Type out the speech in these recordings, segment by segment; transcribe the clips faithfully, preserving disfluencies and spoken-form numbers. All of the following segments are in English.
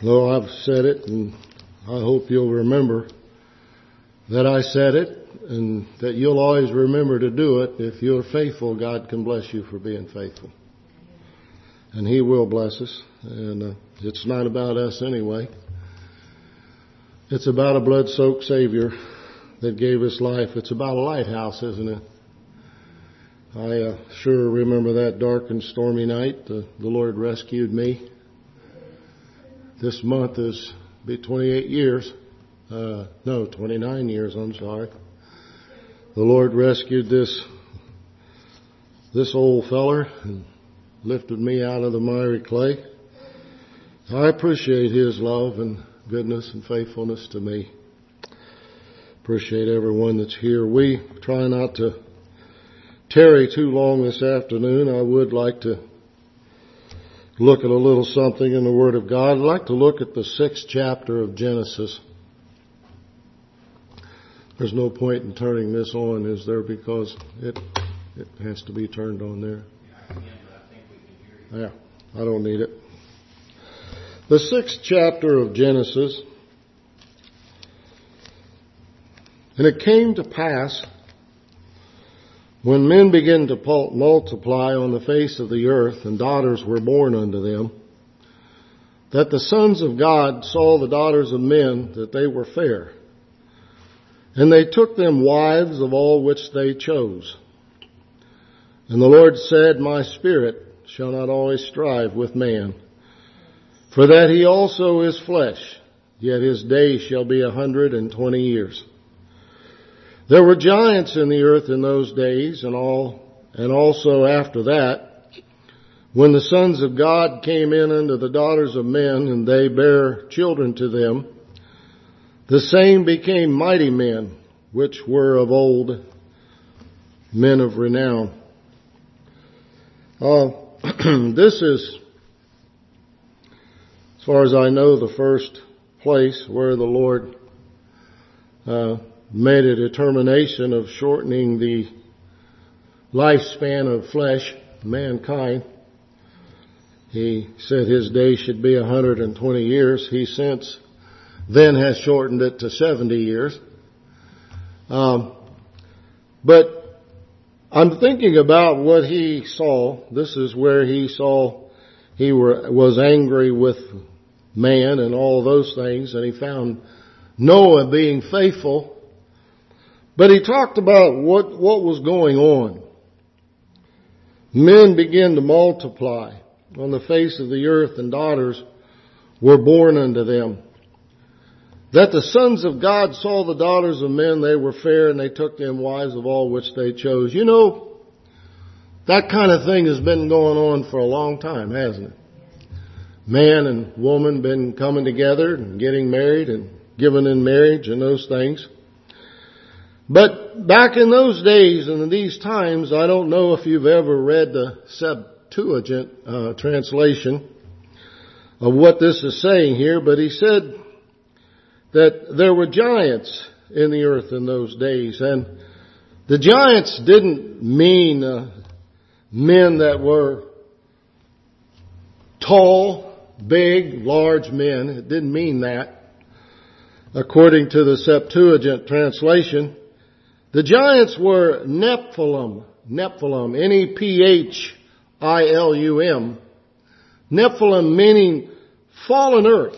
Though I've said it, and I hope you'll remember that I said it, and that you'll always remember to do it. If you're faithful, God can bless you for being faithful. And He will bless us. And uh, it's not about us anyway. It's about a blood-soaked Savior that gave us life. It's about a lighthouse, isn't it? I uh, sure remember that dark and stormy night. The, the Lord rescued me. This month is be twenty-eight years. Uh, no, twenty-nine years, I'm sorry. The Lord rescued this, this old feller and lifted me out of the miry clay. I appreciate His love and goodness and faithfulness to me. Appreciate everyone that's here. We try not to tarry too long this afternoon. I would like to look at a little something in the Word of God. I'd like to look at the sixth chapter of Genesis. There's no point in turning this on, is there? Because it it has to be turned on there. Yeah, I don't need it. The sixth chapter of Genesis. And it came to pass, when men began to multiply on the face of the earth, and daughters were born unto them, that the sons of God saw the daughters of men, that they were fair. And they took them wives of all which they chose. And the Lord said, My spirit shall not always strive with man, for that he also is flesh, yet his days shall be a hundred and twenty years. There were giants in the earth in those days, and all, and also after that, when the sons of God came in unto the daughters of men, and they bare children to them, the same became mighty men, which were of old, men of renown. Uh, this is, as far as I know, the first place where the Lord uh, made a determination of shortening the lifespan of flesh, mankind. He said His day should be one hundred twenty years. He since then has shortened it to seventy years. Um, but I'm thinking about what He saw. This is where He saw He were, was angry with man and all those things, and He found Noah being faithful. But He talked about what, what was going on. Men began to multiply on the face of the earth, and daughters were born unto them. That the sons of God saw the daughters of men, they were fair, and they took them wives of all which they chose. You know, that kind of thing has been going on for a long time, hasn't it? Man and woman been coming together and getting married and given in marriage and those things. But back in those days and in these times, I don't know if you've ever read the Septuagint uh, translation of what this is saying here, but he said that there were giants in the earth in those days. And the giants didn't mean uh, men that were tall, big, large men. It didn't mean that. According to the Septuagint translation, the giants were Nephilim, Nephilim, N E P H I L U M. Nephilim meaning fallen earth.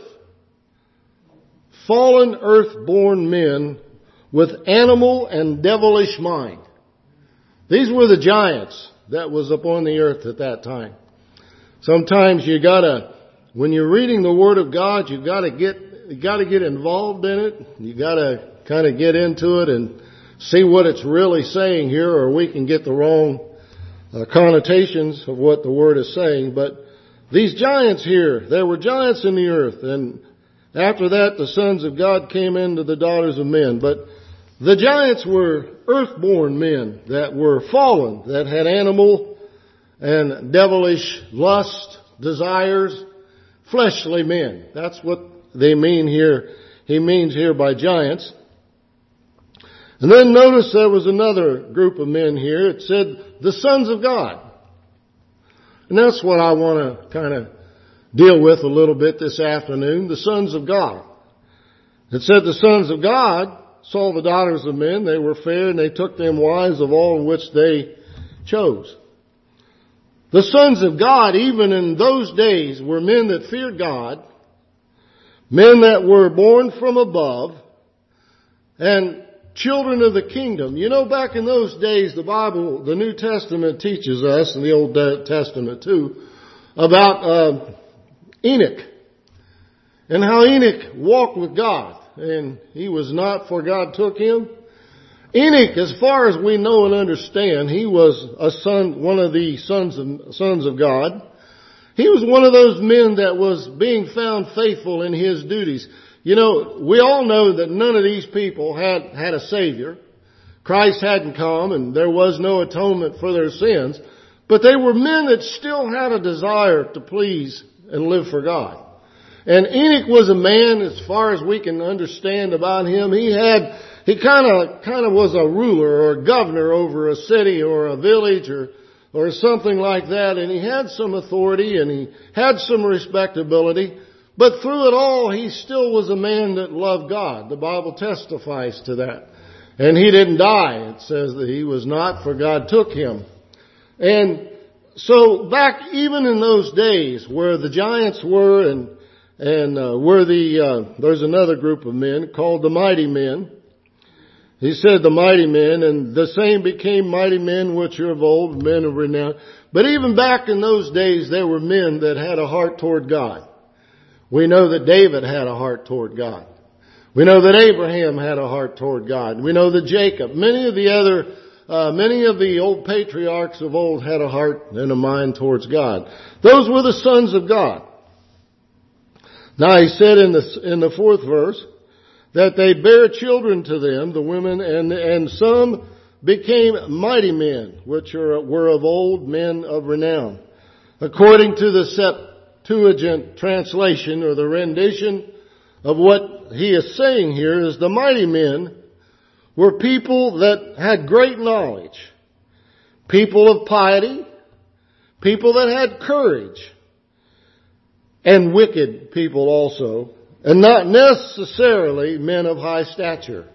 Fallen earth-born men with animal and devilish mind. These were the giants that was upon the earth at that time. Sometimes you gotta, when you're reading the Word of God, you gotta get, you gotta get involved in it. You gotta kind of get into it and see what it's really saying here, or we can get the wrong uh, connotations of what the Word is saying. But these giants here, there were giants in the earth, and after that the sons of God came into the daughters of men. But the giants were earthborn men that were fallen, that had animal and devilish lust, desires, fleshly men. That's what they mean here. He means here by giants. And then notice there was another group of men here. It said the sons of God. And that's what I want to kind of deal with a little bit this afternoon, the sons of God. It said the sons of God saw the daughters of men, they were fair, and they took them wives of all in which they chose. The sons of God, even in those days, were men that feared God, men that were born from above, and children of the kingdom. You know, back in those days, the Bible, the New Testament teaches us, and the Old Testament too, about uh, Enoch, and how Enoch walked with God, and he was not, for God took him. Enoch, as far as we know and understand, he was a son, one of the sons of, sons of God. He was one of those men that was being found faithful in his duties. You know, we all know that none of these people had, had a Savior. Christ hadn't come and there was no atonement for their sins. But they were men that still had a desire to please and live for God. And Enoch was a man, as far as we can understand about him, he had, he kind of, kind of was a ruler or a governor over a city or a village or, or something like that. And he had some authority and he had some respectability. But through it all, he still was a man that loved God. The Bible testifies to that. And he didn't die. It says that he was not, for God took him. And so back even in those days where the giants were and, and uh, where the, uh, there's another group of men called the mighty men. He said the mighty men, and the same became mighty men which are of old, men of renown. But even back in those days, there were men that had a heart toward God. We know that David had a heart toward God. We know that Abraham had a heart toward God. We know that Jacob, many of the other, uh, many of the old patriarchs of old had a heart and a mind towards God. Those were the sons of God. Now he said in the, in the fourth verse that they bare children to them, the women, and, and some became mighty men, which are, were of old, men of renown. According to the Septuagint translation or the rendition of what he is saying here is the mighty men were people that had great knowledge, people of piety, people that had courage, and wicked people also, and not necessarily men of high stature.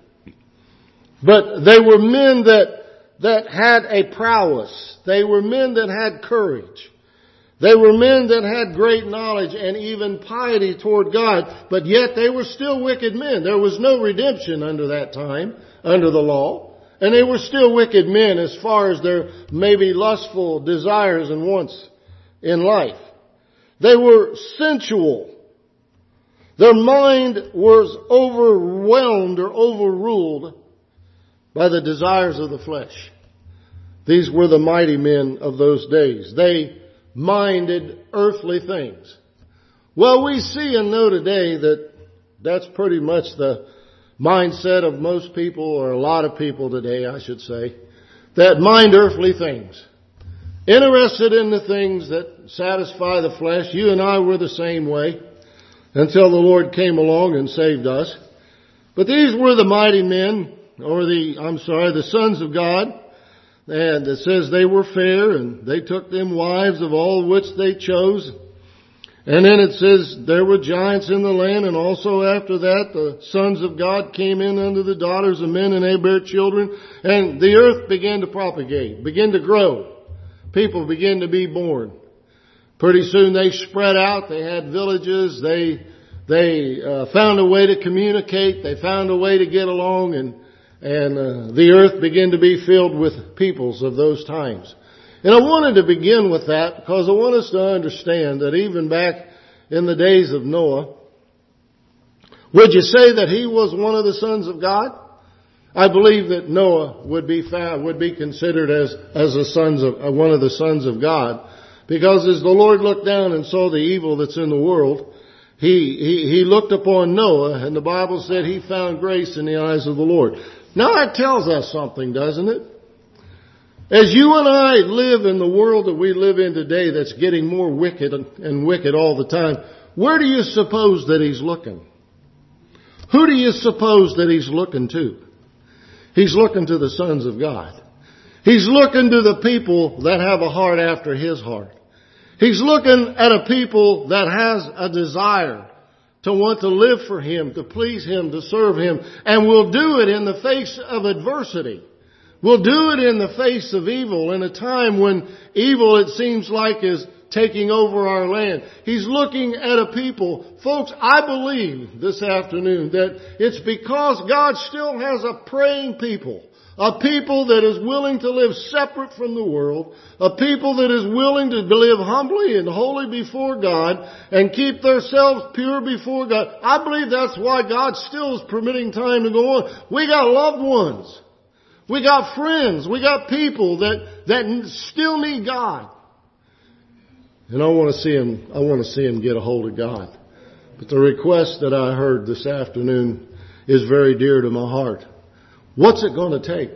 But they were men that, that had a prowess. They were men that had courage. They were men that had great knowledge and even piety toward God, but yet they were still wicked men. There was no redemption under that time, under the law, and they were still wicked men as far as their maybe lustful desires and wants in life. They were sensual. Their mind was overwhelmed or overruled by the desires of the flesh. These were the mighty men of those days. They minded earthly things. Well, we see and know today that that's pretty much the mindset of most people, or a lot of people today, I should say, that mind earthly things. Interested in the things that satisfy the flesh. You and I were the same way until the Lord came along and saved us. But these were the mighty men, or the, I'm sorry, the sons of God. And it says they were fair, and they took them wives of all which they chose. And then it says there were giants in the land, and also after that the sons of God came in unto the daughters of men, and they bare children. And the earth began to propagate, began to grow. People began to be born. Pretty soon they spread out. They had villages. They they uh, found a way to communicate. They found a way to get along, and and uh, the earth began to be filled with peoples of those times. And I wanted to begin with that because I want us to understand that even back in the days of Noah, would you say that he was one of the sons of God? I believe that Noah would be found, would be considered as as the sons of uh, one of the sons of God, because as the Lord looked down and saw the evil that's in the world, he he he looked upon Noah, and the Bible said he found grace in the eyes of the Lord. Now that tells us something, doesn't it? As you and I live in the world that we live in today that's getting more wicked and wicked all the time, where do you suppose that he's looking? Who do you suppose that he's looking to? He's looking to the sons of God. He's looking to the people that have a heart after his heart. He's looking at a people that has a desire to want to live for Him, to please Him, to serve Him, and will do it in the face of adversity. We'll do it in the face of evil, in a time when evil, it seems like, is taking over our land. He's looking at a people. Folks, I believe this afternoon that it's because God still has a praying people. A people that is willing to live separate from the world. A people that is willing to live humbly and holy before God and keep themselves pure before God. I believe that's why God still is permitting time to go on. We got loved ones. We got friends. We got people that, that still need God. And I want to see them, I want to see them get a hold of God. But the request that I heard this afternoon is very dear to my heart. What's it going to take?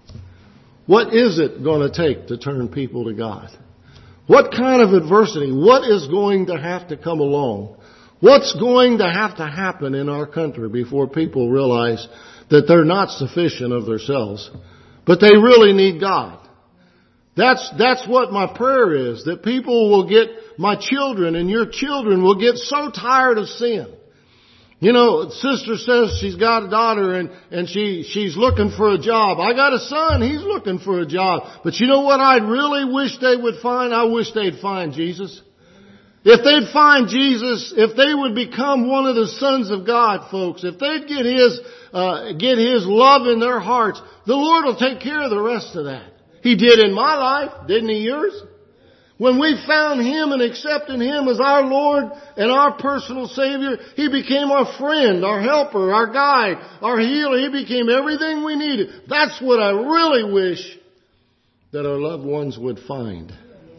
What is it going to take to turn people to God? What kind of adversity? What is going to have to come along? What's going to have to happen in our country before people realize that they're not sufficient of themselves, but they really need God? That's, that's what my prayer is, that people will get, my children and your children will get so tired of sin. You know, sister says she's got a daughter and, and she, she's looking for a job. I got a son, he's looking for a job. But you know what I'd really wish they would find? I wish they'd find Jesus. If they'd find Jesus, if they would become one of the sons of God, folks, if they'd get His, uh, get His love in their hearts, the Lord will take care of the rest of that. He did in my life, didn't He yours? When we found Him and accepted Him as our Lord and our personal Savior, He became our friend, our helper, our guide, our healer. He became everything we needed. That's what I really wish that our loved ones would find.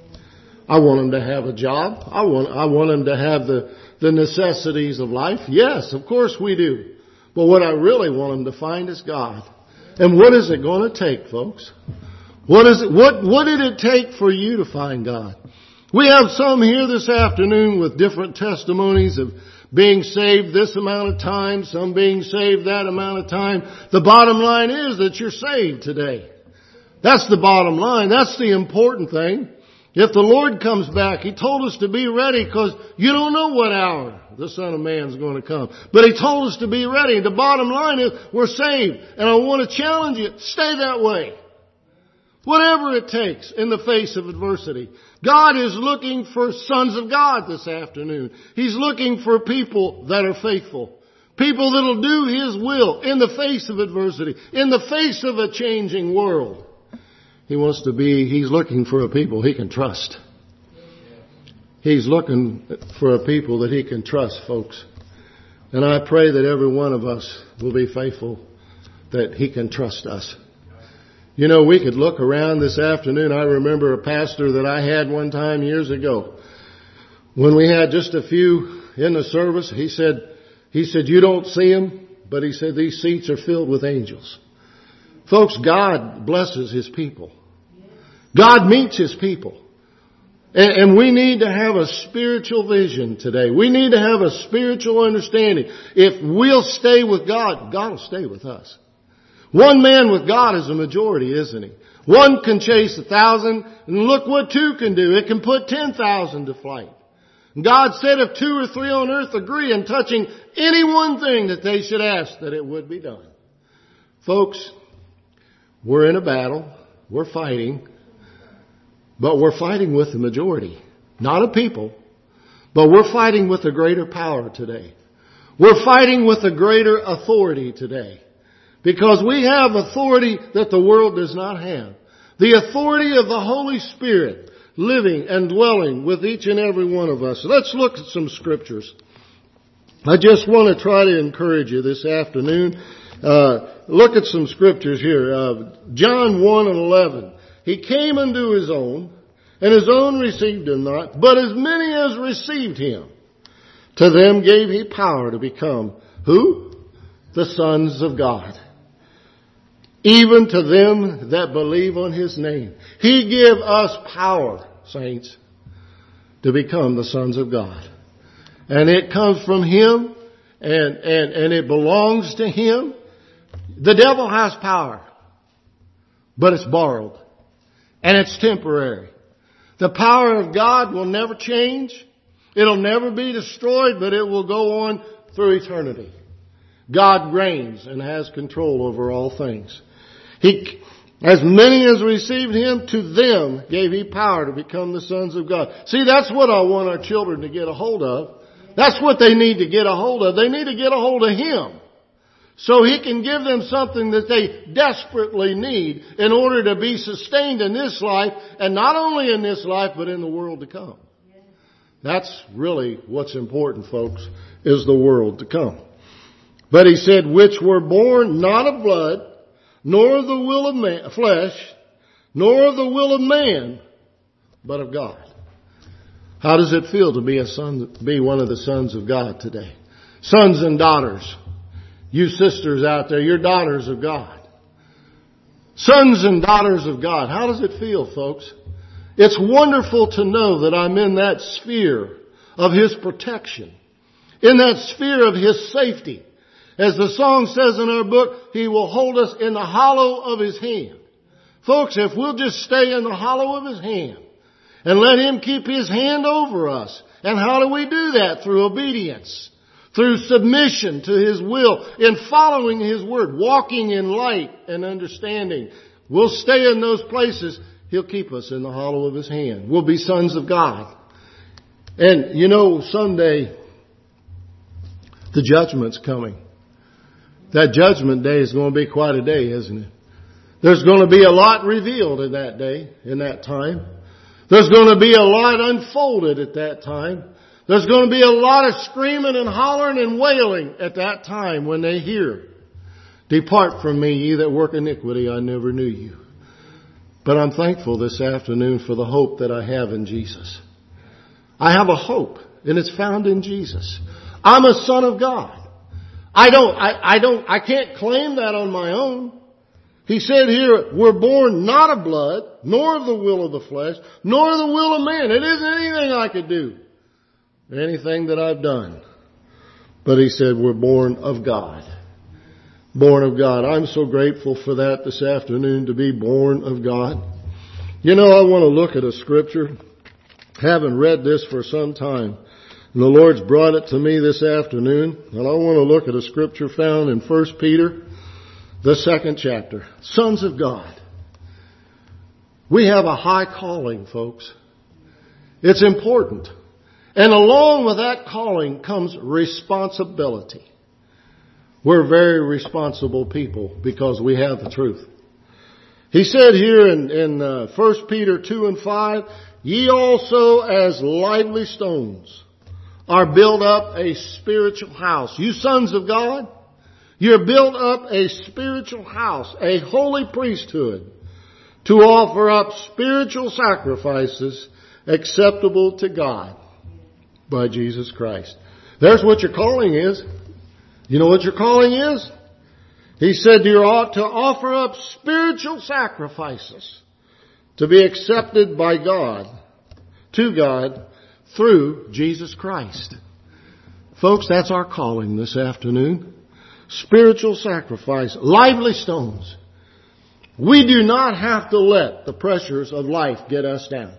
I want them to have a job. I want, I want them to have the, the necessities of life. Yes, of course we do. But what I really want them to find is God. And what is it going to take, folks? What is it, what, what did it take for you to find God? We have some here this afternoon with different testimonies of being saved this amount of time, some being saved that amount of time. The bottom line is that you're saved today. That's the bottom line. That's the important thing. If the Lord comes back, He told us to be ready because you don't know what hour the Son of Man is going to come. But He told us to be ready. The bottom line is we're saved. And I want to challenge you, stay that way. Whatever it takes in the face of adversity. God is looking for sons of God this afternoon. He's looking for people that are faithful. People that will do His will in the face of adversity, in the face of a changing world. He wants to be, He's looking for a people He can trust. He's looking for a people that He can trust, folks. And I pray that every one of us will be faithful, that He can trust us. You know, we could look around this afternoon. I remember a pastor that I had one time years ago. When we had just a few in the service, he said, he said, you don't see them, but he said, these seats are filled with angels. Folks, God blesses His people. God meets His people. And, and we need to have a spiritual vision today. We need to have a spiritual understanding. If we'll stay with God, God will stay with us. One man with God is a majority, isn't he? One can chase a thousand, and look what two can do. It can put ten thousand to flight. And God said if two or three on earth agree in touching any one thing that they should ask, that it would be done. Folks, we're in a battle. We're fighting. But we're fighting with the majority. Not a people. But we're fighting with a greater power today. We're fighting with a greater authority today. Because we have authority that the world does not have. The authority of the Holy Spirit living and dwelling with each and every one of us. Let's look at some scriptures. I just want to try to encourage you this afternoon. Uh, look at some scriptures here. Uh, John one and eleven. He came unto His own, and His own received Him not. But as many as received Him, to them gave He power to become, who? The sons of God. Even to them that believe on His name. He gave us power, saints, to become the sons of God. And it comes from Him, and, and, and it belongs to Him. The devil has power, but it's borrowed. And it's temporary. The power of God will never change. It'll never be destroyed, but it will go on through eternity. God reigns and has control over all things. He, as many as received Him, to them gave He power to become the sons of God. See, that's what I want our children to get a hold of. That's what they need to get a hold of. They need to get a hold of Him, so He can give them something that they desperately need in order to be sustained in this life, and not only in this life, but in the world to come. That's really what's important, folks, is the world to come. But He said, which were born not of blood, nor of the will of man, flesh, nor of the will of man, but of God. How does it feel to be a son, be one of the sons of God today? Sons and daughters. You sisters out there, you're daughters of God. Sons and daughters of God. How does it feel, folks? It's wonderful to know that I'm in that sphere of His protection, in that sphere of His safety. As the song says in our book, He will hold us in the hollow of His hand. Folks, if we'll just stay in the hollow of His hand and let Him keep His hand over us. And how do we do that? Through obedience, through submission to His will, in following His word, walking in light and understanding. We'll stay in those places. He'll keep us in the hollow of His hand. We'll be sons of God. And you know, someday the judgment's coming. That judgment day is going to be quite a day, isn't it? There's going to be a lot revealed in that day, in that time. There's going to be a lot unfolded at that time. There's going to be a lot of screaming and hollering and wailing at that time when they hear, depart from me, ye that work iniquity, I never knew you. But I'm thankful this afternoon for the hope that I have in Jesus. I have a hope, and it's found in Jesus. I'm a son of God. I don't, I, I don't, I can't claim that on my own. He said here, we're born not of blood, nor of the will of the flesh, nor of the will of man. It isn't anything I could do, anything that I've done. But He said we're born of God. Born of God. I'm so grateful for that this afternoon, to be born of God. You know, I want to look at a scripture. Haven't read this for some time. And the Lord's brought it to me this afternoon. And I want to look at a scripture found in First Peter, the second chapter. Sons of God. We have a high calling, folks. It's important. And along with that calling comes responsibility. We're very responsible people because we have the truth. He said here in, in uh, First Peter two and five, ye also as lively stones are built up a spiritual house. You sons of God, you're built up a spiritual house, a holy priesthood, to offer up spiritual sacrifices acceptable to God by Jesus Christ. There's what your calling is. You know what your calling is? He said you ought to offer up spiritual sacrifices to be accepted by God, to God, through Jesus Christ. Folks, that's our calling this afternoon. Spiritual sacrifice, lively stones. We do not have to let the pressures of life get us down.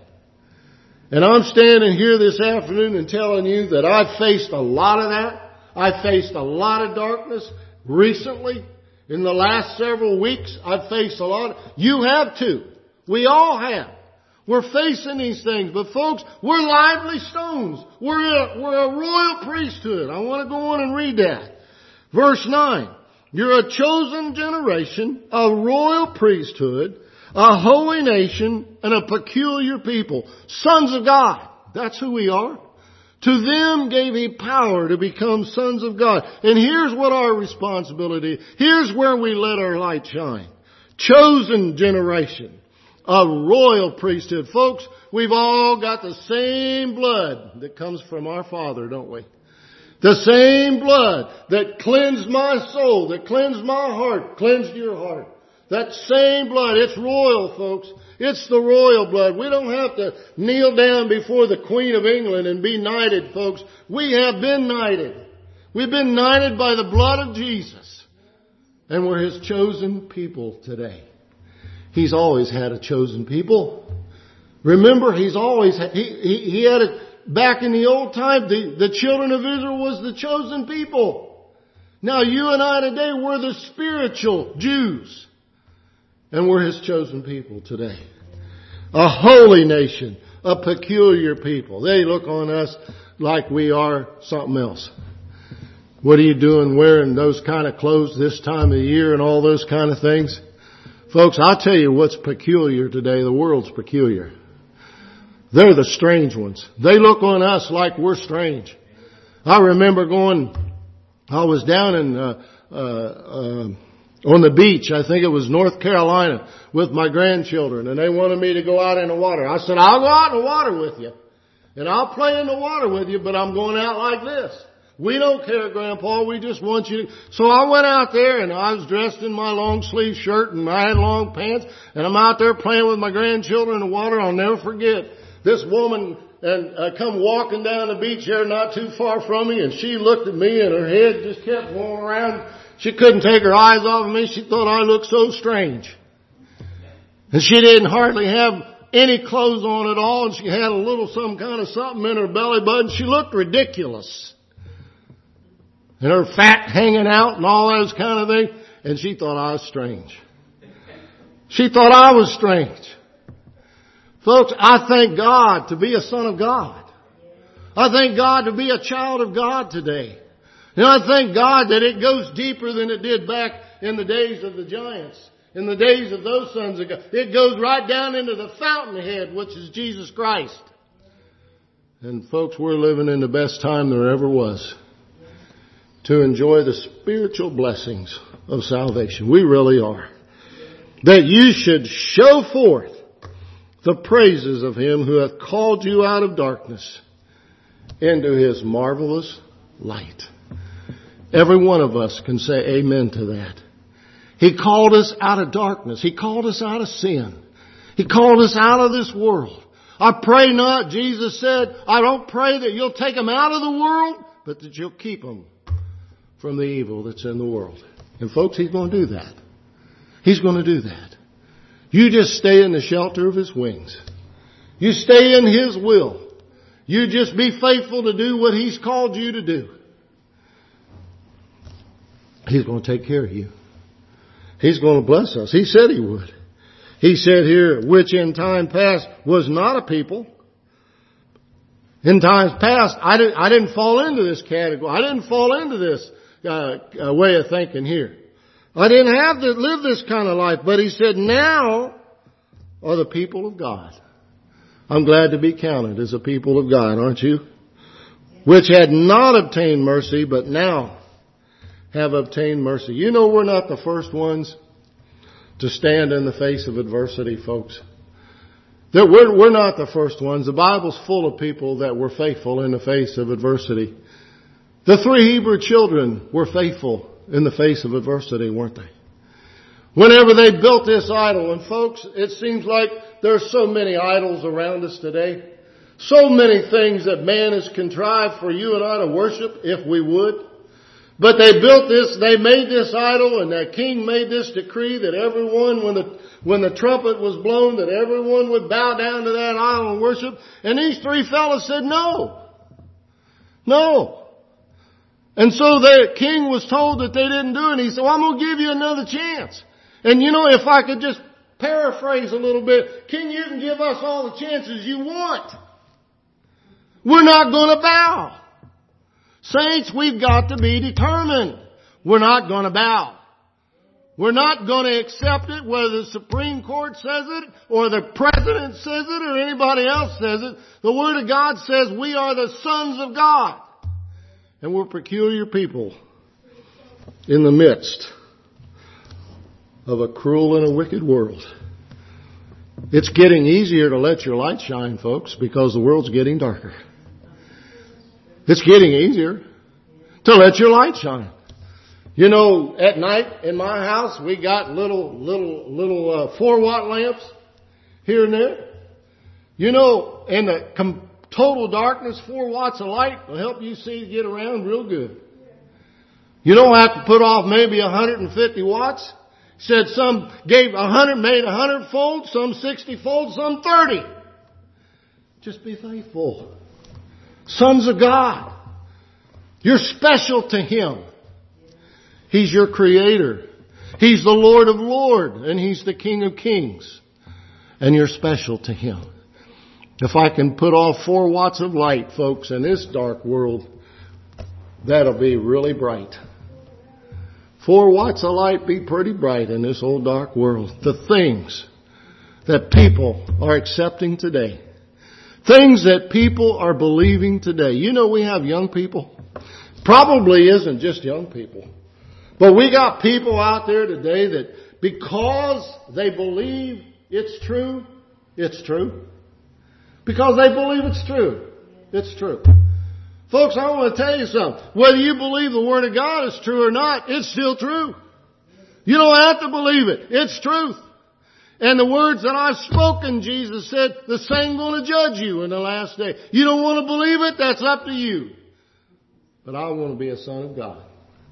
And I'm standing here this afternoon and telling you that I've faced a lot of that. I've faced a lot of darkness recently. In the last several weeks, I've faced a lot. You have too. We all have. We're facing these things. But folks, we're lively stones. We're a, we're a royal priesthood. I want to go on and read that. Verse nine. You're a chosen generation, a royal priesthood, a holy nation, and a peculiar people. Sons of God. That's who we are. To them gave He power to become sons of God. And here's what our responsibility is. Here's where we let our light shine. Chosen generation. A royal priesthood. Folks, we've all got the same blood that comes from our Father, don't we? The same blood that cleansed my soul, that cleansed my heart, cleansed your heart. That same blood, it's royal, folks. It's the royal blood. We don't have to kneel down before the Queen of England and be knighted, folks. We have been knighted. We've been knighted by the blood of Jesus. And we're His chosen people today. He's always had a chosen people. Remember, He's always, he, he, he had it back in the old time. The, the children of Israel was the chosen people. Now you and I today, we're the spiritual Jews. And we're His chosen people today. A holy nation. A peculiar people. They look on us like we are something else. What are you doing wearing those kind of clothes this time of year and all those kind of things? Folks, I'll tell you what's peculiar today. The world's peculiar. They're the strange ones. They look on us like we're strange. I remember going, I was down in, uh, uh, uh, on the beach, I think it was North Carolina, with my grandchildren, and they wanted me to go out in the water. I said, I'll go out in the water with you. And I'll play in the water with you, but I'm going out like this. We don't care, Grandpa. We just want you to. So I went out there and I was dressed in my long sleeve shirt and I had long pants and I'm out there playing with my grandchildren in the water. I'll never forget this woman and uh, come walking down the beach there not too far from me, and she looked at me and her head just kept going around. She couldn't take her eyes off of me. She thought I looked so strange. And she didn't hardly have any clothes on at all, and she had a little some kind of something in her belly button. She looked ridiculous. And her fat hanging out and all those kind of things. And she thought I was strange. She thought I was strange. Folks, I thank God to be a son of God. I thank God to be a child of God today. And I thank God that it goes deeper than it did back in the days of the giants. In the days of those sons of God. It goes right down into the fountainhead, which is Jesus Christ. And folks, we're living in the best time there ever was to enjoy the spiritual blessings of salvation. We really are. That you should show forth the praises of Him who hath called you out of darkness into His marvelous light. Every one of us can say amen to that. He called us out of darkness. He called us out of sin. He called us out of this world. I pray not, Jesus said, I don't pray that you'll take them out of the world, but that you'll keep them from the evil that's in the world. And folks, He's going to do that. He's going to do that. You just stay in the shelter of His wings. You stay in His will. You just be faithful to do what He's called you to do. He's going to take care of you. He's going to bless us. He said He would. He said here, which in time past was not a people. In times past, I didn't, I didn't fall into this category. I didn't fall into this uh, uh, way of thinking here. I didn't have to live this kind of life. But He said, now are the people of God. I'm glad to be counted as a people of God, aren't you? Which had not obtained mercy, but now have obtained mercy. You know we're not the first ones to stand in the face of adversity, folks. That we're, we're not the first ones. The Bible's full of people that were faithful in the face of adversity. The three Hebrew children were faithful in the face of adversity, weren't they? Whenever they built this idol, and folks, it seems like there's so many idols around us today. So many things that man has contrived for you and I to worship if we would. But they built this, they made this idol, and the king made this decree that everyone, when the, when the trumpet was blown, that everyone would bow down to that idol and worship. And these three fellows said no. No. And so the king was told that they didn't do it. And he said, well, I'm going to give you another chance. And you know, if I could just paraphrase a little bit, King, you can give us all the chances you want. We're not going to bow. Saints, we've got to be determined. We're not going to bow. We're not going to accept it whether the Supreme Court says it or the President says it or anybody else says it. The Word of God says we are the sons of God. And we're peculiar people in the midst of a cruel and a wicked world. It's getting easier to let your light shine, folks, because the world's getting darker. It's getting easier to let your light shine. You know, at night in my house, we got little, little, little uh, four watt lamps here and there. You know, in the com- total darkness, four watts of light will help you see get around real good. You don't have to put off maybe one hundred fifty watts. Said some gave one hundred, made one hundred fold, some sixty fold, some thirty. Just be faithful. Sons of God. You're special to Him. He's your Creator. He's the Lord of Lords, and He's the King of Kings. And you're special to Him. If I can put off four watts of light, folks, in this dark world, that'll be really bright. Four watts of light be pretty bright in this old dark world. The things that people are accepting today. Things that people are believing today. You know, we have young people. Probably isn't just young people. But we got people out there today that because they believe it's true, it's true. Because they believe it's true, it's true. Folks, I want to tell you something. Whether you believe the Word of God is true or not, it's still true. You don't have to believe it. It's truth. And the words that I've spoken, Jesus said, the same going to judge you in the last day. You don't want to believe it? That's up to you. But I want to be a son of God.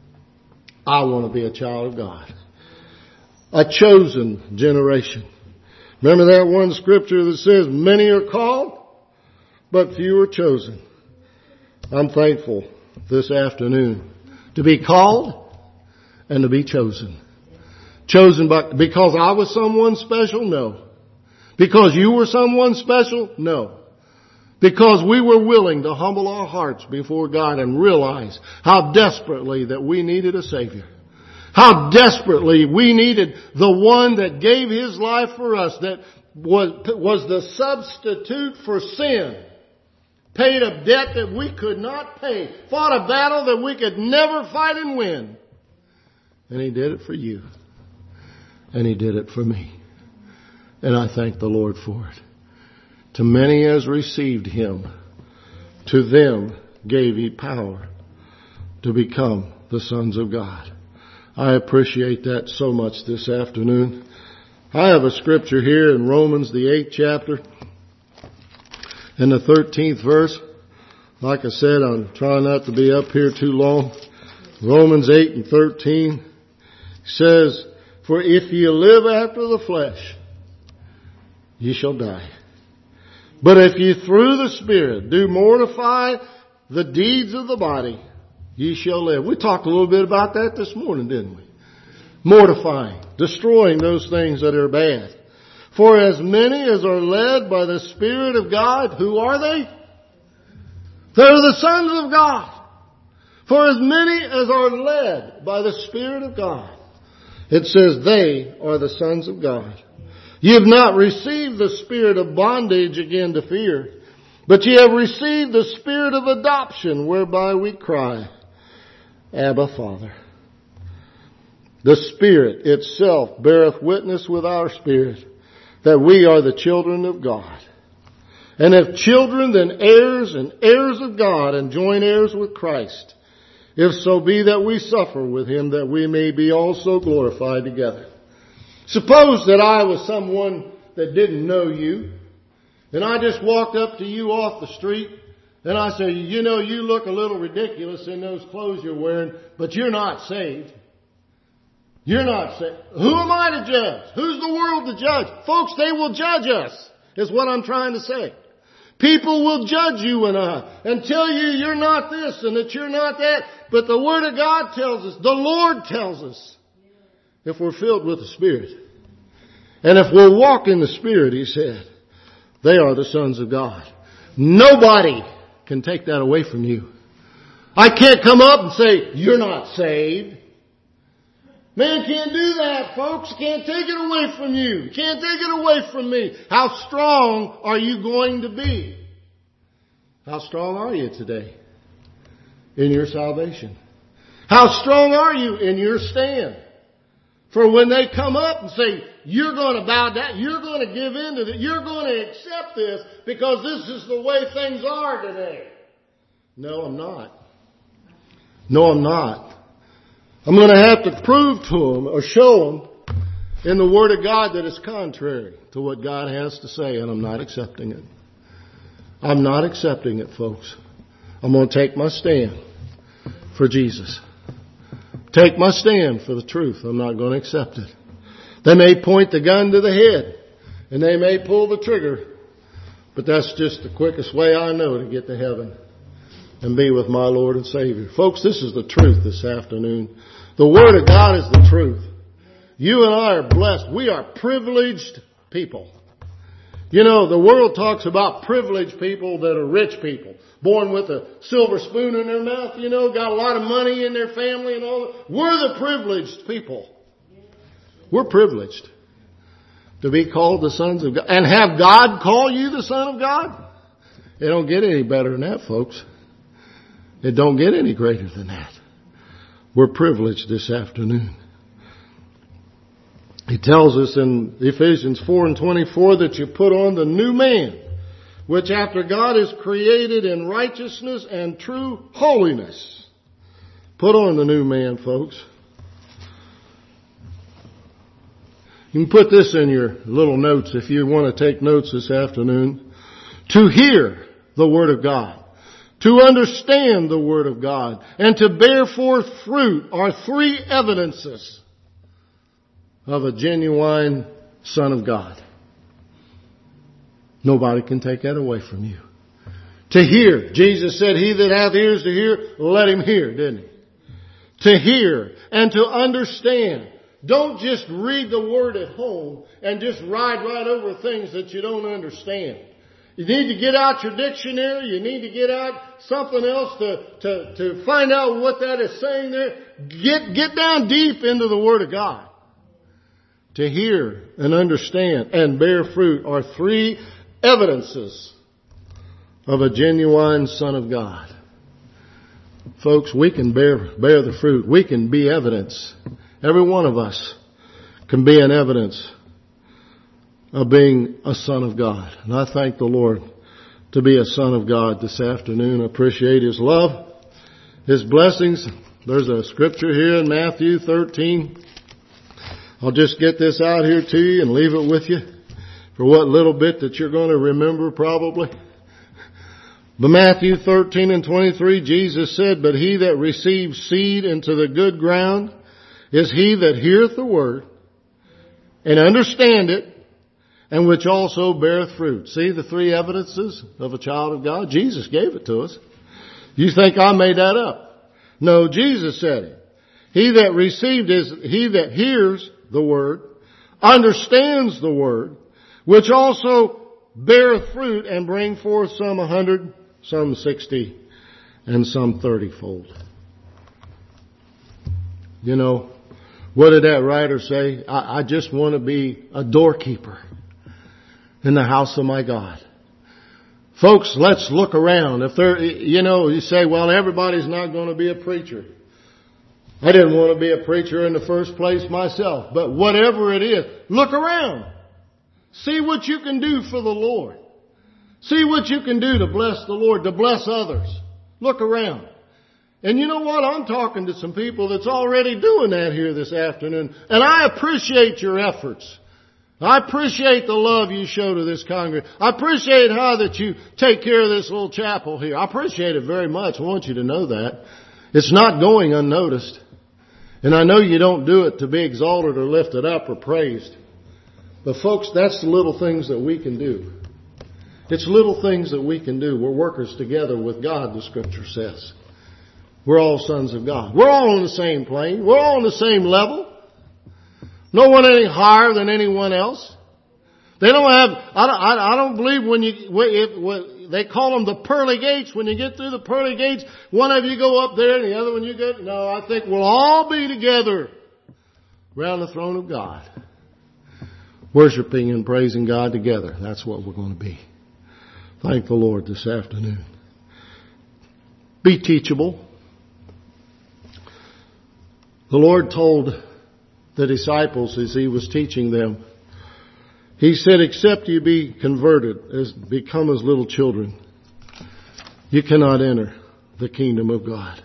I want to be a child of God. A chosen generation. Remember that one scripture that says, many are called, but few are chosen. I'm thankful this afternoon to be called and to be chosen. Chosen by, because I was someone special? No. Because you were someone special? No. Because we were willing to humble our hearts before God and realize how desperately that we needed a Savior. How desperately we needed the one that gave His life for us, that was, was the substitute for sin. Paid a debt that we could not pay. Fought a battle that we could never fight and win. And He did it for you. And He did it for me. And I thank the Lord for it. To many as received Him, to them gave He power to become the sons of God. I appreciate that so much this afternoon. I have a scripture here in Romans, the eighth chapter, in the thirteenth verse. Like I said, I'm trying not to be up here too long. Romans eight and thirteen says, for if ye live after the flesh, ye shall die. But if ye through the Spirit do mortify the deeds of the body, ye shall live. We talked a little bit about that this morning, didn't we? Mortifying, destroying those things that are bad. For as many as are led by the Spirit of God, who are they? They're the sons of God. For as many as are led by the Spirit of God, it says they are the sons of God. Ye have not received the spirit of bondage again to fear, but ye have received the Spirit of adoption, whereby we cry, Abba, Father. The Spirit itself beareth witness with our spirit that we are the children of God. And if children, then heirs and heirs of God, and joint heirs with Christ, if so be that we suffer with Him, that we may be also glorified together. Suppose that I was someone that didn't know you, and I just walked up to you off the street, and I say, you know, you look a little ridiculous in those clothes you're wearing, but you're not saved. You're not saved. Who am I to judge? Who's the world to judge? Folks, they will judge us, is what I'm trying to say. People will judge you and I and tell you you're not this and that you're not that. But the Word of God tells us, the Lord tells us, if we're filled with the Spirit, and if we'll walk in the Spirit, He said, they are the sons of God. Nobody can take that away from you. I can't come up and say, you're not saved. Man can't do that, folks. Can't take it away from you. Can't take it away from me. How strong are you going to be? How strong are you today in your salvation? How strong are you in your stand? For when they come up and say, you're going to bow down, you're going to give in to it, you're going to accept this because this is the way things are today. No, I'm not. No, I'm not. I'm going to have to prove to them or show them in the Word of God that it's contrary to what God has to say, and I'm not accepting it. I'm not accepting it, folks. I'm going to take my stand for Jesus. Take my stand for the truth. I'm not going to accept it. They may point the gun to the head, and they may pull the trigger, But that's just the quickest way I know to get to heaven and be with my Lord and Savior. Folks, this is the truth this afternoon. The Word of God is the truth. You and I are blessed. We are privileged people. You know, the world talks about privileged people that are rich people. Born with a silver spoon in their mouth, you know, got a lot of money in their family and all that. We're the privileged people. We're privileged to be called the sons of God. And have God call you the Son of God? It don't get any better than that, folks. It don't get any greater than that. We're privileged this afternoon. He tells us in Ephesians four and twenty-four that you put on the new man, which after God is created in righteousness and true holiness. Put on the new man, folks. You can put this in your little notes if you want to take notes this afternoon. To hear the Word of God, to understand the Word of God, and to bear forth fruit are three evidences of a genuine Son of God. Nobody can take that away from you. To hear. Jesus said, he that hath ears to hear, let him hear, didn't he? To hear and to understand. Don't just read the Word at home and just ride right over things that you don't understand. You need to get out your dictionary. You need to get out something else to, to, to find out what that is saying there. Get, get down deep into the Word of God. To hear and understand and bear fruit are three evidences of a genuine Son of God. Folks, we can bear, bear the fruit. We can be evidence. Every one of us can be an evidence of being a son of God. And I thank the Lord to be a son of God this afternoon. I appreciate His love, His blessings. There's a scripture here in Matthew thirteen. I'll just get this out here to you and leave it with you for what little bit that you're going to remember probably. But Matthew thirteen and twenty-three, Jesus said, but he that receives seed into the good ground is he that heareth the word and understand it, and which also beareth fruit. See the three evidences of a child of God? Jesus gave it to us. You think I made that up? No, Jesus said it. He that received is he that hears the word, understands the word, which also beareth fruit and bring forth some a hundred, some sixty, and some thirty-fold. You know, what did that writer say? I, I just want to be a doorkeeper in the house of my God. Folks, let's look around. If there, you know, you say, well, everybody's not going to be a preacher. I didn't want to be a preacher in the first place myself. But whatever it is, look around. See what you can do for the Lord. See what you can do to bless the Lord, to bless others. Look around. And you know what? I'm talking to some people that's already doing that here this afternoon. And I appreciate your efforts. I appreciate the love you show to this congregation. I appreciate how that you take care of this little chapel here. I appreciate it very much. I want you to know that. It's not going unnoticed. And I know you don't do it to be exalted or lifted up or praised. But folks, that's the little things that we can do. It's little things that we can do. We're workers together with God, the Scripture says. We're all sons of God. We're all on the same plane. We're all on the same level. No one any higher than anyone else. They don't have, I don't, I don't believe when you, if, when, they call them the pearly gates. When you get through the pearly gates, one of you go up there and the other one you go, no, I think we'll all be together around the throne of God. Worshiping and praising God together. That's what we're going to be. Thank the Lord this afternoon. Be teachable. The Lord told the disciples as He was teaching them, He said, except you be converted, as become as little children, you cannot enter the kingdom of God.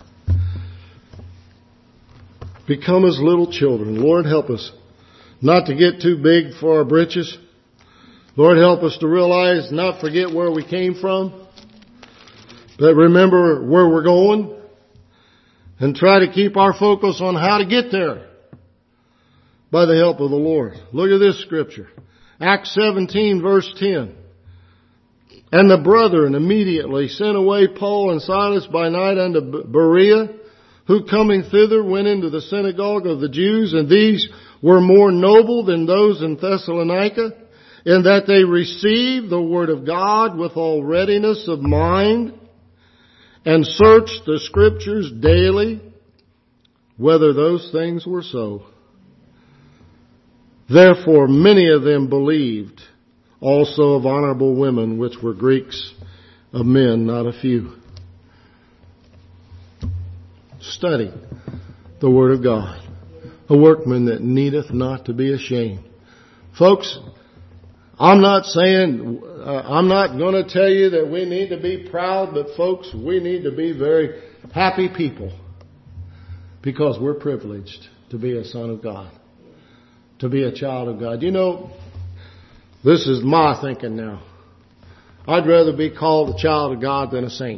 Become as little children. Lord, help us not to get too big for our britches. Lord, help us to realize, not forget where we came from, but remember where we're going and try to keep our focus on how to get there by the help of the Lord. Look at this scripture. Acts seventeen verse ten. And the brethren immediately sent away Paul and Silas by night unto Berea, who coming thither went into the synagogue of the Jews, and these were more noble than those in Thessalonica, in that they received the word of God with all readiness of mind, and searched the Scriptures daily, whether those things were so. Therefore many of them believed, also of honorable women, which were Greeks, of men not a few. Study the Word of God, a workman that needeth not to be ashamed. Folks, I'm not saying, uh, I'm not going to tell you that we need to be proud, but folks, we need to be very happy people, because we're privileged to be a son of God, to be a child of God. You know, this is my thinking now. I'd rather be called a child of God than a saint.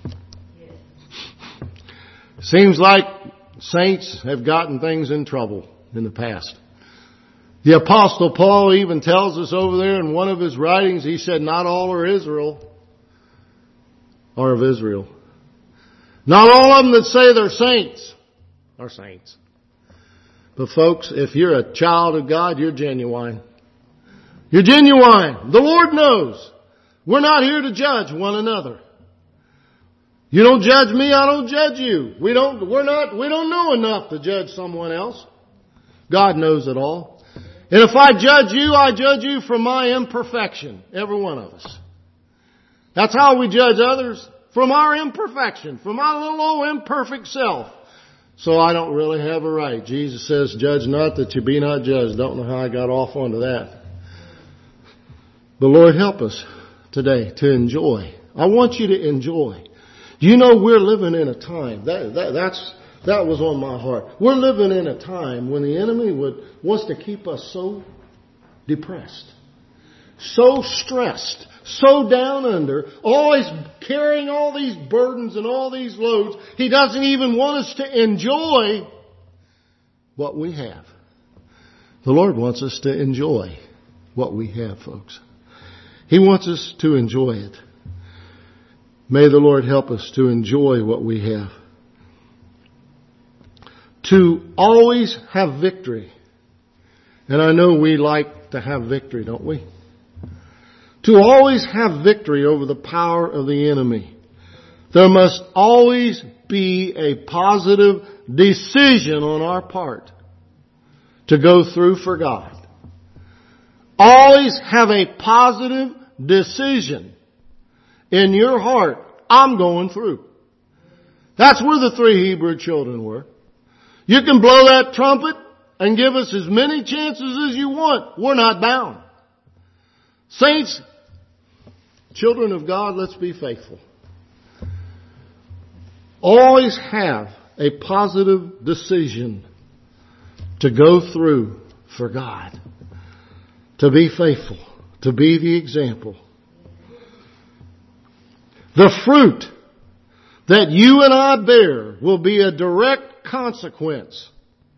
Seems like saints have gotten things in trouble in the past. The Apostle Paul even tells us over there in one of his writings, he said, not all are Israel, are of Israel. Not all of them that say they're saints are saints. But folks, if you're a child of God, you're genuine. You're genuine. The Lord knows. We're not here to judge one another. You don't judge me, I don't judge you. We don't, we're not, we don't know enough to judge someone else. God knows it all. And if I judge you, I judge you from my imperfection. Every one of us. That's how we judge others. From our imperfection. From our little old imperfect self. So I don't really have a right. Jesus says, judge not that you be not judged. Don't know how I got off onto that. But Lord, help us today to enjoy. I want you to enjoy. Do you know we're living in a time, that, that, that's, that was on my heart. We're living in a time when the enemy would, wants to keep us so depressed, so stressed, so down under, always carrying all these burdens and all these loads. He doesn't even want us to enjoy what we have. The Lord wants us to enjoy what we have, folks. He wants us to enjoy it. May the Lord help us to enjoy what we have. To always have victory. And I know we like to have victory, don't we? To always have victory over the power of the enemy. There must always be a positive decision on our part to go through for God. Always have a positive decision in your heart. I'm going through. That's where the three Hebrew children were. You can blow that trumpet and give us as many chances as you want. We're not bound. Saints, children of God, let's be faithful. Always have a positive decision to go through for God. To be faithful. To be the example. The fruit that you and I bear will be a direct consequence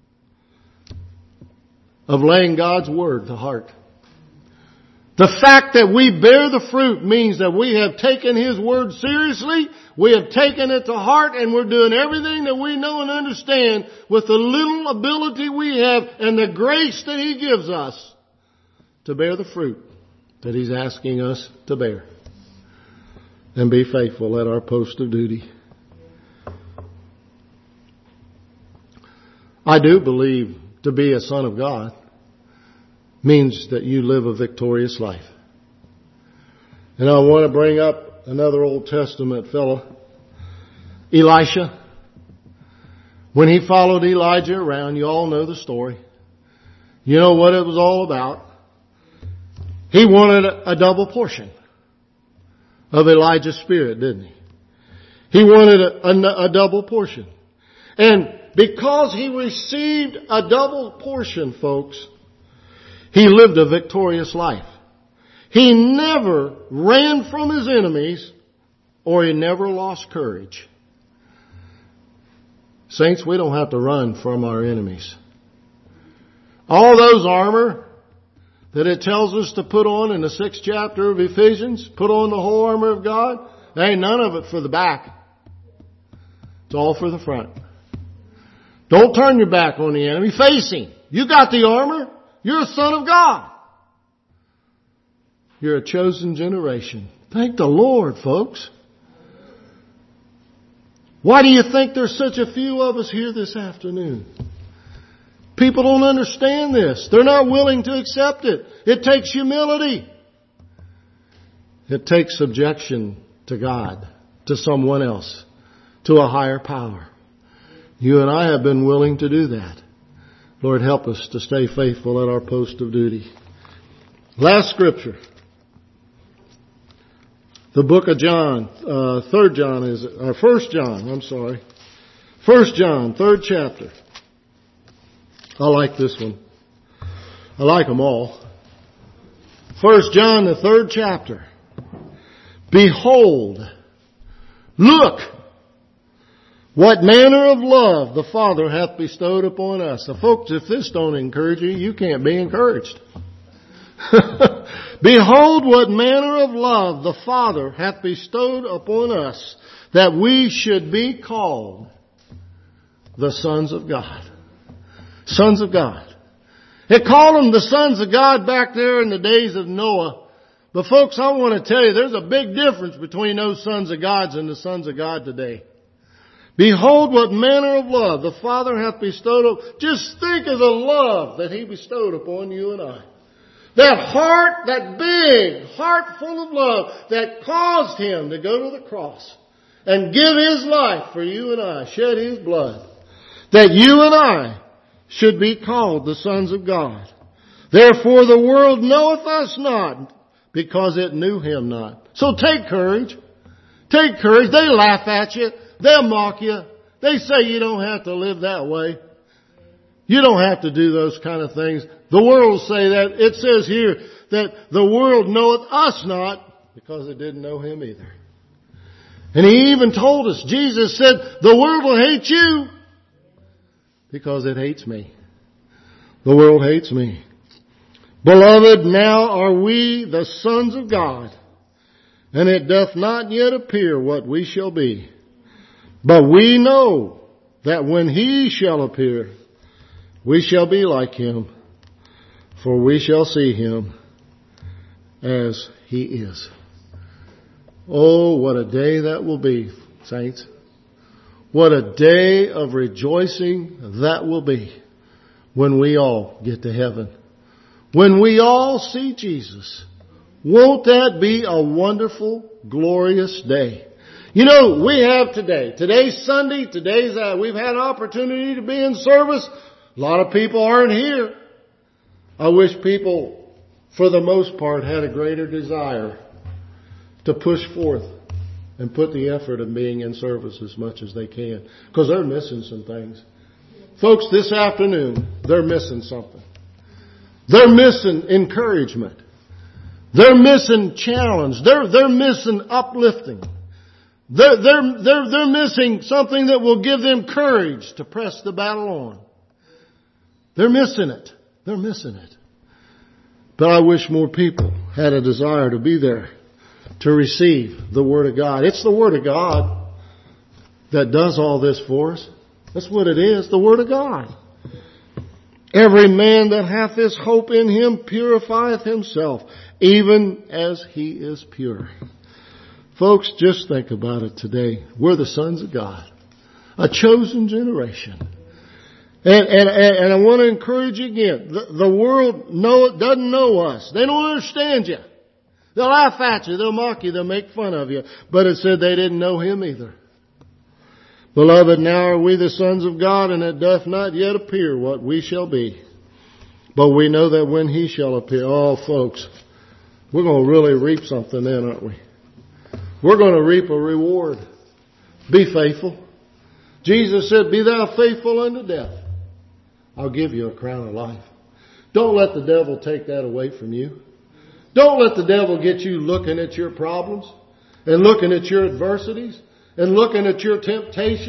of laying God's Word to heart. The fact that we bear the fruit means that we have taken His Word seriously, we have taken it to heart, and we're doing everything that we know and understand with the little ability we have and the grace that He gives us to bear the fruit that He's asking us to bear. And be faithful at our post of duty. I do believe to be a son of God means that you live a victorious life. And I want to bring up another Old Testament fellow, Elisha. When he followed Elijah around, you all know the story. You know what it was all about. He wanted a double portion of Elijah's spirit, didn't he? He wanted a, a, a double portion. And because he received a double portion, folks, he lived a victorious life. He never ran from his enemies, or he never lost courage. Saints, we don't have to run from our enemies. All those armor that it tells us to put on in the sixth chapter of Ephesians? Put on the whole armor of God? There ain't none of it for the back. It's all for the front. Don't turn your back on the enemy. Face him. You got the armor. You're a son of God. You're a chosen generation. Thank the Lord, folks. Why do you think there's such a few of us here this afternoon? People don't understand this. They're not willing to accept it. It takes humility. It takes subjection to God, to someone else, to a higher power. You and I have been willing to do that. Lord, help us to stay faithful at our post of duty. Last scripture. The book of John, uh, third John is, or first John, I'm sorry. First John, third chapter. I like this one. I like them all. First John, the third chapter. Behold, look, what manner of love the Father hath bestowed upon us. So folks, if this don't encourage you, you can't be encouraged. Behold, what manner of love the Father hath bestowed upon us, that we should be called the sons of God. Sons of God. It called them the sons of God back there in the days of Noah. But folks, I want to tell you, there's a big difference between those sons of God and the sons of God today. Behold, what manner of love the Father hath bestowed upon. Just think of the love that He bestowed upon you and I. That heart, that big heart full of love that caused Him to go to the cross and give His life for you and I, shed His blood. That you and I should be called the sons of God. Therefore the world knoweth us not, because it knew Him not. So take courage. Take courage. They laugh at you. They'll mock you. They say you don't have to live that way. You don't have to do those kind of things. The world will say that. It says here that the world knoweth us not, because it didn't know Him either. And He even told us, Jesus said, the world will hate you because it hates me. The world hates me. Beloved, now are we the sons of God, and it doth not yet appear what we shall be. But we know that when He shall appear, we shall be like Him, for we shall see Him as He is. Oh, what a day that will be, saints. What a day of rejoicing that will be when we all get to heaven. When we all see Jesus. Won't that be a wonderful, glorious day? You know, we have today. Today's Sunday. Today's, uh, we've had an opportunity to be in service. A lot of people aren't here. I wish people, for the most part, had a greater desire to push forth and put the effort in being in service as much as they can. Because they're missing some things. Folks, this afternoon, they're missing something. They're missing encouragement. They're missing challenge. They're, they're missing uplifting. They're, they're, they're, they're missing something that will give them courage to press the battle on. They're missing it. They're missing it. But I wish more people had a desire to be there to receive the Word of God. It's the Word of God that does all this for us. That's what it is, the Word of God. Every man that hath this hope in Him purifieth himself, even as he is pure. Folks, just think about it today. We're the sons of God, a chosen generation. And, and, and I want to encourage you again. The, the world know, doesn't know us. They don't understand you. They'll laugh at you. They'll mock you. They'll make fun of you. But it said they didn't know Him either. Beloved, now are we the sons of God, and it doth not yet appear what we shall be. But we know that when He shall appear, oh folks, we're going to really reap something then, aren't we? We're going to reap a reward. Be faithful. Jesus said, be thou faithful unto death. I'll give you a crown of life. Don't let the devil take that away from you. Don't let the devil get you looking at your problems and looking at your adversities and looking at your temptations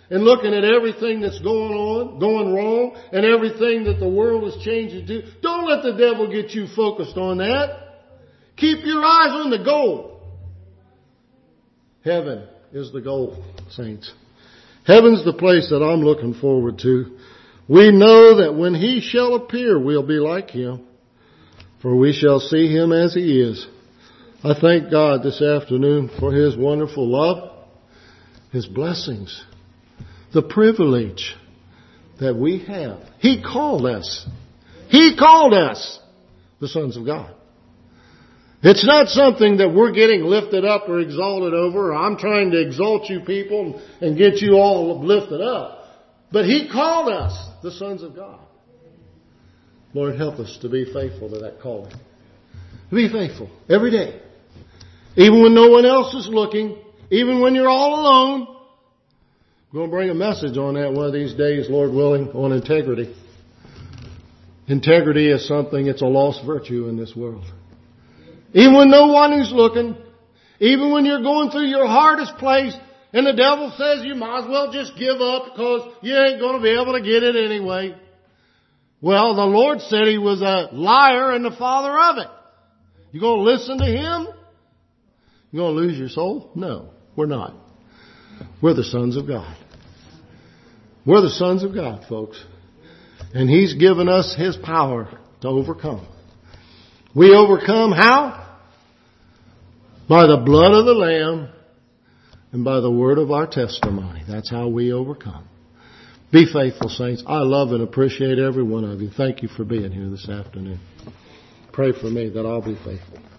and looking at everything that's going on, going wrong, and everything that the world is changing to. Don't let the devil get you focused on that. Keep your eyes on the goal. Heaven is the goal, saints. Heaven's the place that I'm looking forward to. We know that when He shall appear, we'll be like Him, for we shall see Him as He is. I thank God this afternoon for His wonderful love, His blessings, the privilege that we have. He called us. He called us the sons of God. It's not something that we're getting lifted up or exalted over. Or I'm trying to exalt you people and get you all lifted up. But He called us the sons of God. Lord, help us to be faithful to that calling. Be faithful every day. Even when no one else is looking. Even when you're all alone. I'm going to bring a message on that one of these days, Lord willing, on integrity. Integrity is something, it's a lost virtue in this world. Even when no one is looking, even when you're going through your hardest place, and the devil says you might as well just give up because you ain't going to be able to get it anyway. Well, the Lord said He was a liar and the father of it. You going to listen to Him? You going to lose your soul? No, we're not. We're the sons of God. We're the sons of God, folks. And He's given us His power to overcome. We overcome how? By the blood of the Lamb and by the word of our testimony. That's how we overcome. Be faithful, saints. I love and appreciate every one of you. Thank you for being here this afternoon. Pray for me that I'll be faithful.